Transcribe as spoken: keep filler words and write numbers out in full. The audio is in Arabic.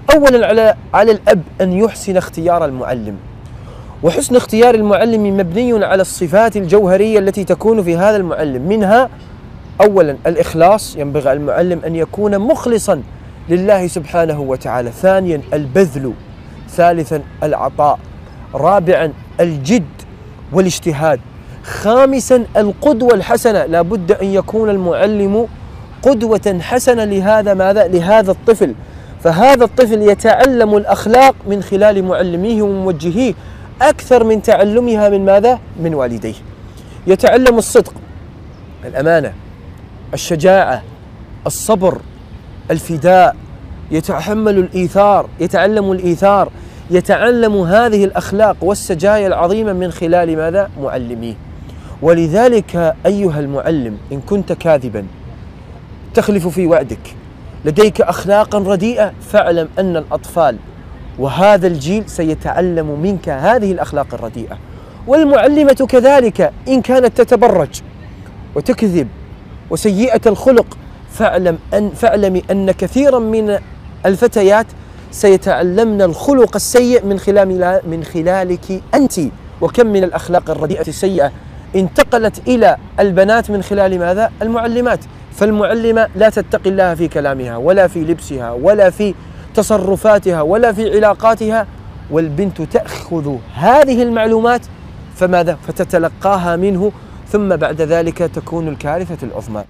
أولا على على الأب أن يحسن اختيار المعلم، وحسن اختيار المعلم مبني على الصفات الجوهرية التي تكون في هذا المعلم. منها أولا الإخلاص، ينبغي على المعلم أن يكون مخلصا لله سبحانه وتعالى. ثانيا البذل. ثالثا العطاء. رابعا الجد والاجتهاد. خامسا القدوة الحسنة، لا بد أن يكون المعلم قدوة حسنة لهذا ماذا؟ لهذا الطفل. فهذا الطفل يتعلم الأخلاق من خلال معلميه وموجهيه أكثر من تعلمها من ماذا؟ من والديه. يتعلم الصدق، الأمانة، الشجاعة، الصبر، الفداء، يتحمل الإيثار، يتعلم الإيثار، يتعلم هذه الأخلاق والسجايا العظيمة من خلال ماذا؟ معلميه. ولذلك أيها المعلم إن كنت كاذبا تخلف في وعدك، لديك أخلاقا رديئة، فاعلم أن الأطفال وهذا الجيل سيتعلم منك هذه الأخلاق الرديئة. والمعلمة كذلك إن كانت تتبرج وتكذب وسيئة الخلق، فاعلم أن فاعلمي أن كثيرا من الفتيات سيتعلمن الخلق السيء من خلال من خلالك أنت. وكم من الأخلاق الرديئة السيئة انتقلت إلى البنات من خلال ماذا؟ المعلمات. فالمعلمة لا تتقي الله في كلامها ولا في لبسها ولا في تصرفاتها ولا في علاقاتها، والبنت تأخذ هذه المعلومات فماذا؟ فتتلقاها منه، ثم بعد ذلك تكون الكارثة العظمى.